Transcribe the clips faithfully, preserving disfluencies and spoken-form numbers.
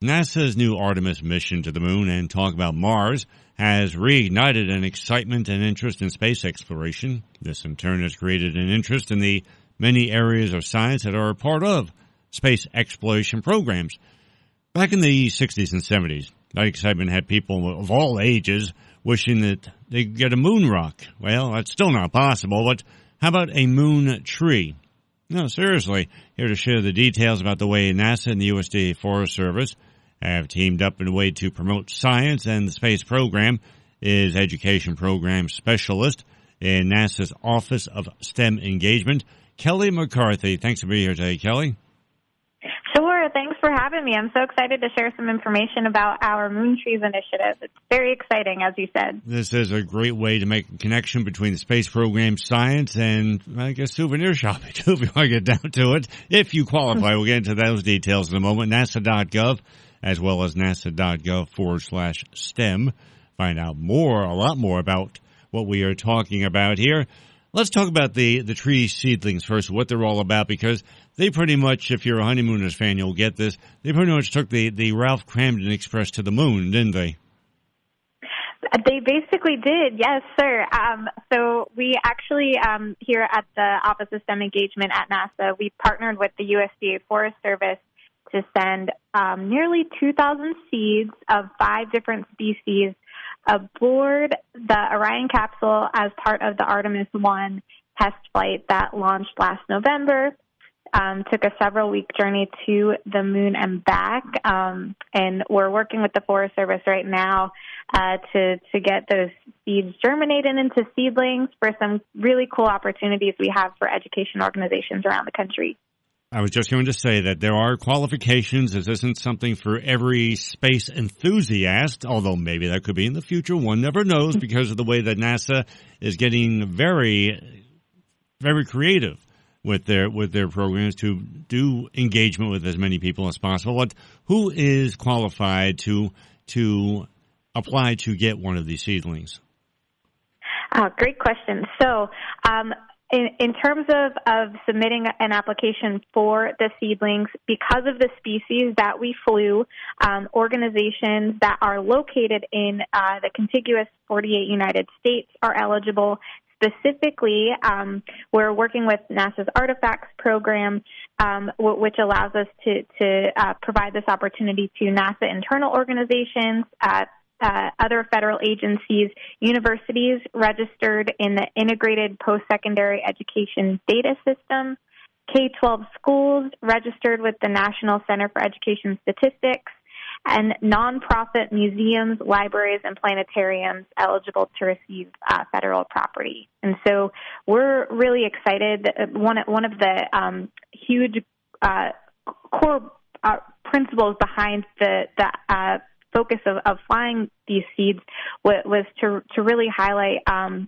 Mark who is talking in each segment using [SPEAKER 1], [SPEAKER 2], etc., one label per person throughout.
[SPEAKER 1] NASA's new Artemis mission to the moon and talk about Mars has reignited an excitement and interest in space exploration. This in turn has created an interest in the many areas of science that are a part of space exploration programs. Back in the sixties and seventies, that excitement had people of all ages wishing that they could get a moon rock. Well, that's still not possible, but how about a moon tree? No, seriously, here to share the details about the way NASA and the U S D A Forest Service have teamed up in a way to promote science and the space program is Education Program Specialist in NASA's Office of STEM Engagement, Kelly McCarthy. Thanks for being here today, Kelly.
[SPEAKER 2] Sure. Thanks for having me. I'm so excited to share some information about our Moon Trees initiative. It's very exciting, as you said.
[SPEAKER 1] This is a great way to make a connection between the space program, science, and, I guess, souvenir shopping, too, if you want to get down to it. If you qualify, we'll get into those details in a moment. NASA dot gov, as well as NASA dot gov forward slash STEM. Find out more, a lot more about what we are talking about here. Let's talk about the, the tree seedlings first, what they're all about, because they pretty much, if you're a Honeymooners fan, you'll get this, they pretty much took the, the Ralph Cramden Express to the moon, didn't they?
[SPEAKER 2] They basically did, yes, sir. Um, so we actually, um, here at the Office of STEM Engagement at NASA, we partnered with the U S D A Forest Service to send um, nearly two thousand seeds of five different species aboard the Orion capsule as part of the Artemis one test flight that launched last November. Um, took a several-week journey to the moon and back, um, and we're working with the Forest Service right now uh, to to get those seeds germinated into seedlings for some really cool opportunities we have for education organizations around the country.
[SPEAKER 1] I was just going to say that there are qualifications. This isn't something for every space enthusiast, although maybe that could be in the future. One never knows because of the way that NASA is getting very, very creative with their with their programs to do engagement with as many people as possible. But who is qualified to to apply to get one of these seedlings?
[SPEAKER 2] Oh, great question. So, um, in, in terms of, of submitting an application for the seedlings, because of the species that we flew, um, organizations that are located in uh, the contiguous forty-eight United States are eligible. Specifically, um, we're working with NASA's Artifacts program, um, w- which allows us to, to uh, provide this opportunity to NASA internal organizations, uh, uh, other federal agencies, universities registered in the Integrated Post-Secondary Education Data System, K twelve schools registered with the National Center for Education Statistics, and nonprofit museums, libraries, and planetariums eligible to receive uh, federal property. And so we're really excited. One, one of the um, huge uh, core uh, principles behind the, the uh, focus of, of flying these seeds was, was to, to really highlight um,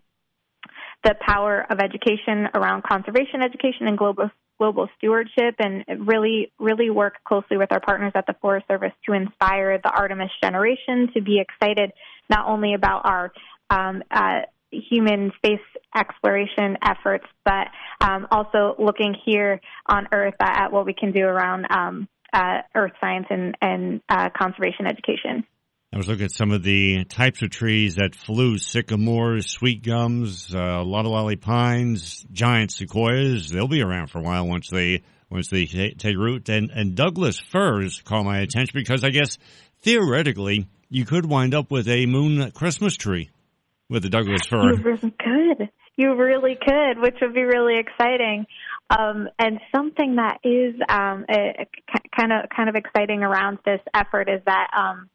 [SPEAKER 2] the power of education around conservation education and global global stewardship, and really, really work closely with our partners at the Forest Service to inspire the Artemis generation to be excited not only about our um, uh, human space exploration efforts, but um, also looking here on Earth at what we can do around um, uh, Earth science and, and uh, conservation education.
[SPEAKER 1] I was looking at some of the types of trees that flew: sycamores, sweet gums, uh, lollolly pines, giant sequoias. They'll be around for a while once they once they t- take root. And, and Douglas firs caught my attention because I guess theoretically you could wind up with a moon Christmas tree with the Douglas fir.
[SPEAKER 2] You really could. You really could, which would be really exciting. Um, and something that is um, a, a, kind of kind of exciting around this effort is that. Um,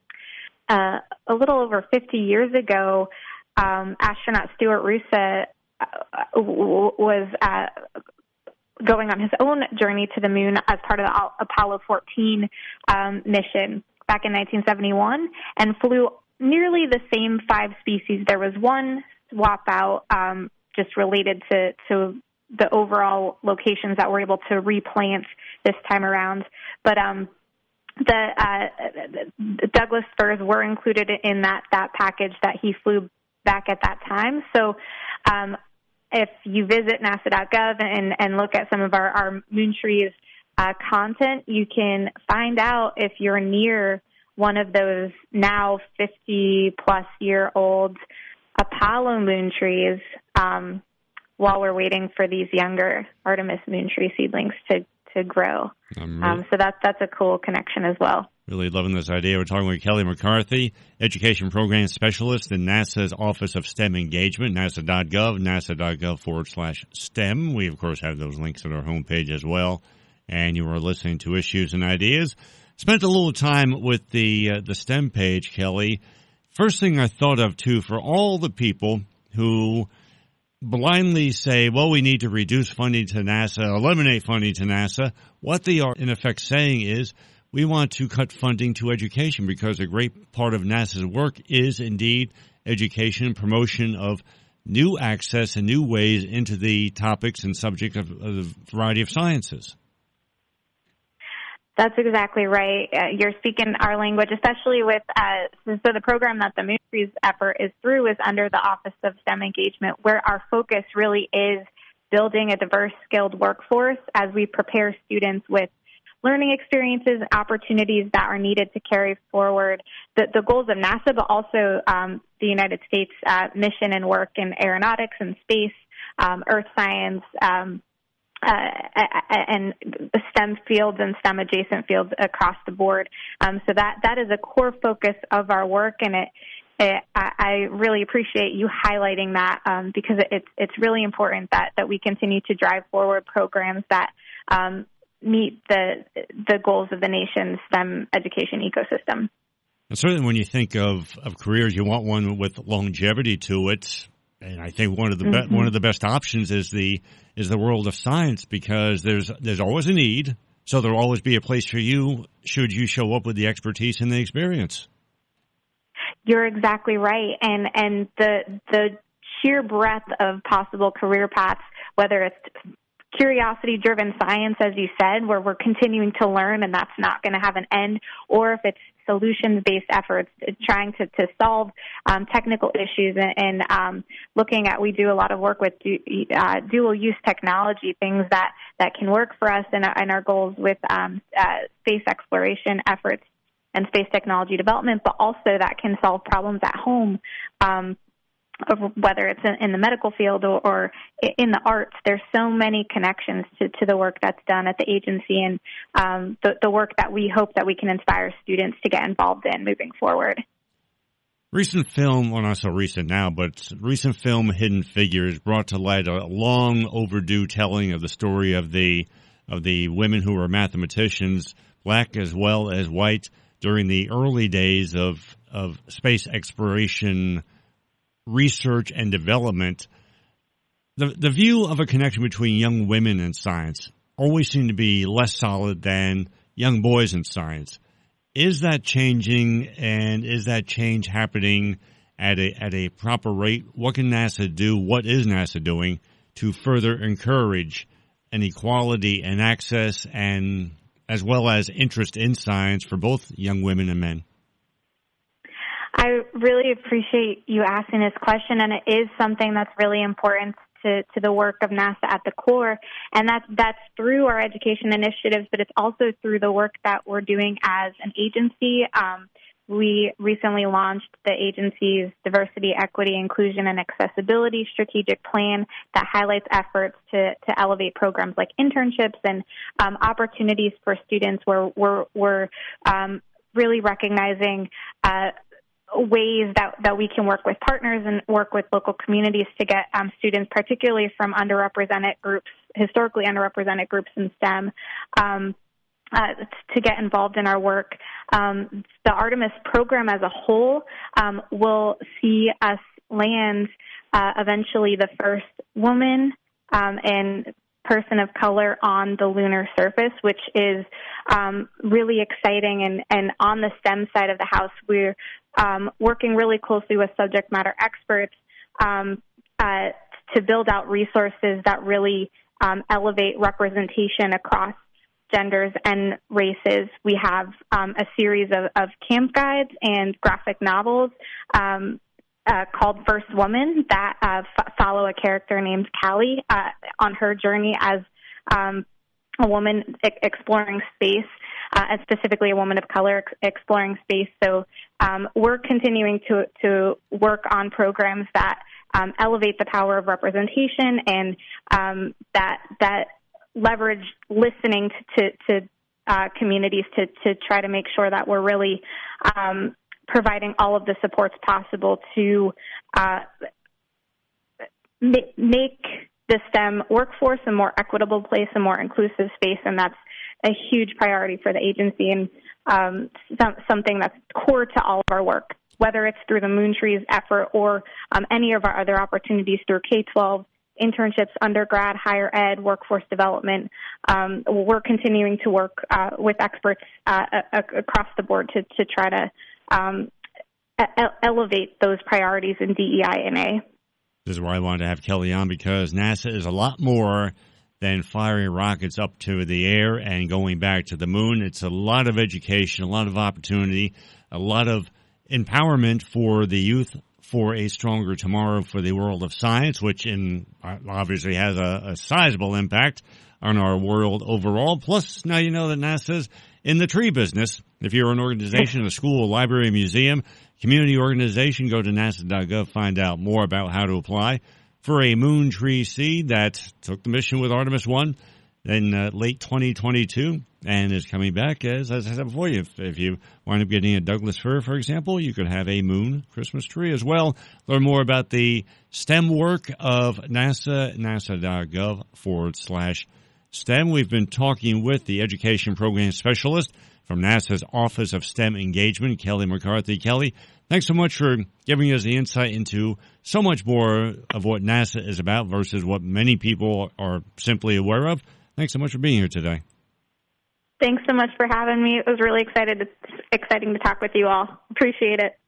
[SPEAKER 2] Uh, a little over fifty years ago, um, astronaut Stuart Roosa uh, was uh, going on his own journey to the moon as part of the Apollo fourteen um, mission back in nineteen seventy-one and flew nearly the same five species. There was one swap out um, just related to, to the overall locations that we're able to replant this time around. But um The, uh, the Douglas firs were included in that, that package that he flew back at that time. So um, if you visit NASA dot gov and, and look at some of our, our Moon Trees uh, content, you can find out if you're near one of those now fifty-plus year old Apollo moon trees um, while we're waiting for these younger Artemis moon tree seedlings to, to grow. Really, um, so that's, that's a cool connection as well.
[SPEAKER 1] Really loving this idea. We're talking with Kelly McCarthy, Education Program Specialist in NASA's Office of STEM Engagement, nasa dot gov, nasa.gov forward slash STEM. We, of course, have those links at our homepage as well. And you are listening to Issues and Ideas. Spent a little time with the uh, the STEM page, Kelly. First thing I thought of, too, for all the people who blindly say, well, we need to reduce funding to NASA, eliminate funding to NASA, what they are, in effect, saying is we want to cut funding to education because a great part of NASA's work is, indeed, education and promotion of new access and new ways into the topics and subjects of, of a variety of sciences.
[SPEAKER 2] That's exactly right. Uh, you're speaking our language, especially with, uh, so the program that the Moon Trees effort is through is under the Office of STEM Engagement, where our focus really is building a diverse, skilled workforce as we prepare students with learning experiences, opportunities that are needed to carry forward the, the goals of NASA, but also um, the United States uh, mission and work in aeronautics and space, um, earth science, um, Uh, and STEM fields and STEM adjacent fields across the board. Um, so that, that is a core focus of our work, and it, it I, I really appreciate you highlighting that um, because it's it's really important that, that we continue to drive forward programs that um, meet the the goals of the nation's STEM education ecosystem.
[SPEAKER 1] And certainly, when you think of, of careers, you want one with longevity to it. And I think one of the be- mm-hmm. one of the best options is the is the world of science, because there's there's always a need, so there'll always be a place for you should you show up with the expertise and the experience.
[SPEAKER 2] You're exactly right, and and the the sheer breadth of possible career paths, whether it's curiosity-driven science, as you said, where we're continuing to learn and that's not going to have an end, or if it's solutions-based efforts trying to, to solve um, technical issues and, and um, looking at, we do a lot of work with du, uh, dual-use technology, things that, that can work for us and, and our goals with um, uh, space exploration efforts and space technology development, but also that can solve problems at home. Um, whether it's in the medical field or, or in the arts, there's so many connections to, to the work that's done at the agency and um, the, the work that we hope that we can inspire students to get involved in moving forward.
[SPEAKER 1] Recent film, well, not so recent now, but recent film Hidden Figures brought to light a long overdue telling of the story of the of the women who were mathematicians, black as well as white, during the early days of, of space exploration research and development. The the view of a connection between young women and science always seemed to be less solid than young boys in science. Is that changing, and is that change happening at a at a proper rate? What can NASA do? What is NASA doing to further encourage an equality and access, and as well as interest in science for both young women and men?
[SPEAKER 2] I really appreciate you asking this question, and it is something that's really important to, to the work of NASA at the core, and that's, that's through our education initiatives, but it's also through the work that we're doing as an agency. Um, we recently launched the agency's Diversity, Equity, Inclusion, and Accessibility Strategic Plan that highlights efforts to, to elevate programs like internships and um, opportunities for students where we're, we're um, really recognizing uh, ways that, that we can work with partners and work with local communities to get um, students, particularly from underrepresented groups, historically underrepresented groups in STEM, um, uh, to get involved in our work. Um, the Artemis program as a whole um, will see us land uh, eventually the first woman um, and person of color on the lunar surface, which is um, really exciting. And, and on the STEM side of the house, we're um, working really closely with subject matter experts um, uh, to build out resources that really um, elevate representation across genders and races. We have um, a series of, of camp guides and graphic novels um, Uh, called First Woman that uh, f- follow a character named Callie uh, on her journey as um, a woman e- exploring space. uh, and specifically a woman of color ex- exploring space. So um, we're continuing to, to work on programs that um, elevate the power of representation and um, that that leverage listening to, to, to uh, communities to, to try to make sure that we're really um, providing all of the supports possible to uh, make the STEM workforce a more equitable place, a more inclusive space, and that's a huge priority for the agency and um, some, something that's core to all of our work, whether it's through the Moontrees effort or um, any of our other opportunities through K twelve, internships, undergrad, higher ed, workforce development. Um, we're continuing to work uh, with experts uh, a- across the board to, to try to um, e- elevate those priorities in D E I and A.
[SPEAKER 1] This is why I wanted to have Kelly on, because NASA is a lot more than firing rockets up to the air and going back to the moon. It's a lot of education, a lot of opportunity, a lot of empowerment for the youth for a stronger tomorrow for the world of science, which in obviously has a, a sizable impact on our world overall. Plus, now you know that NASA's in the tree business. If you're an organization, a school, a library, a museum, community organization, go to nasa dot gov, find out more about how to apply for a moon tree seed that took the mission with Artemis one in uh, late twenty twenty-two and is coming back. As, as I said before, if, if you wind up getting a Douglas fir, for example, you could have a moon Christmas tree as well. Learn more about the STEM work of NASA, nasa dot gov forward slash STEM. We've been talking with the Education Program Specialist from NASA's Office of STEM Engagement, Kelly McCarthy. Kelly, thanks so much for giving us the insight into so much more of what NASA is about versus what many people are simply aware of. Thanks so much for being here today.
[SPEAKER 2] Thanks so much for having me. It was really excited to, exciting to talk with you all. Appreciate it.